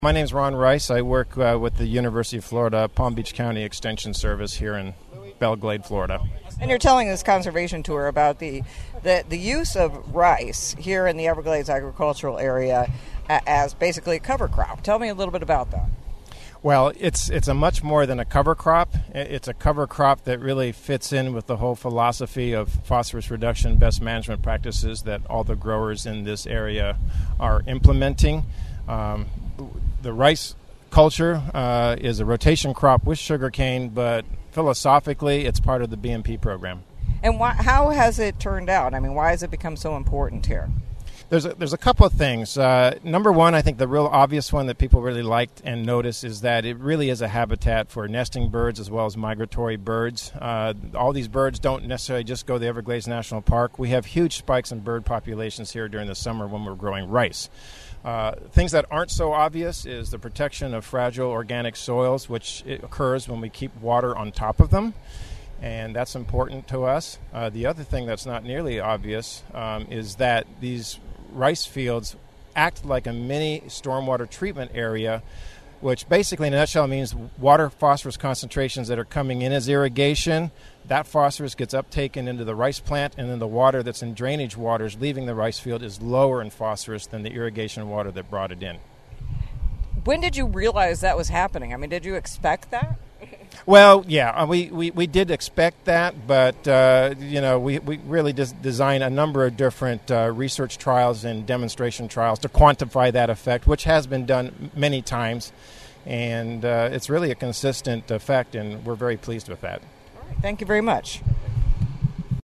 My name's Ron Rice. I work with the University of Florida Palm Beach County Extension Service here in Belle Glade, Florida. And you're telling this conservation tour about the use of rice here in the Everglades agricultural area as basically a cover crop. Tell me a little bit about that. Well, it's a much more than a cover crop. It's a cover crop that really fits in with the whole philosophy of phosphorus reduction best management practices that all the growers in this area are implementing. The rice culture is a rotation crop with sugarcane, but philosophically it's part of the BMP program. And how has it turned out? I mean, why has it become so important here? There's a couple of things. Number one, I think the real obvious one that people really liked and noticed is that it really is a habitat for nesting birds as well as migratory birds. All these birds don't necessarily just go to the Everglades National Park. We have huge spikes in bird populations here during the summer when we're growing rice. Things that aren't so obvious is the protection of fragile organic soils, which occurs when we keep water on top of them, and that's important to us. The other thing that's not nearly obvious is that these rice fields act like a mini stormwater treatment area, which basically in a nutshell means water phosphorus concentrations that are coming in as irrigation, that phosphorus gets uptaken into the rice plant, and then the water that's in drainage waters leaving the rice field is lower in phosphorus than the irrigation water that brought it in. When did you realize that was happening? I mean, did you expect that? Well, yeah, we did expect that, but we really designed a number of different research trials and demonstration trials to quantify that effect, which has been done many times, and it's really a consistent effect, and we're very pleased with that. All right, thank you very much.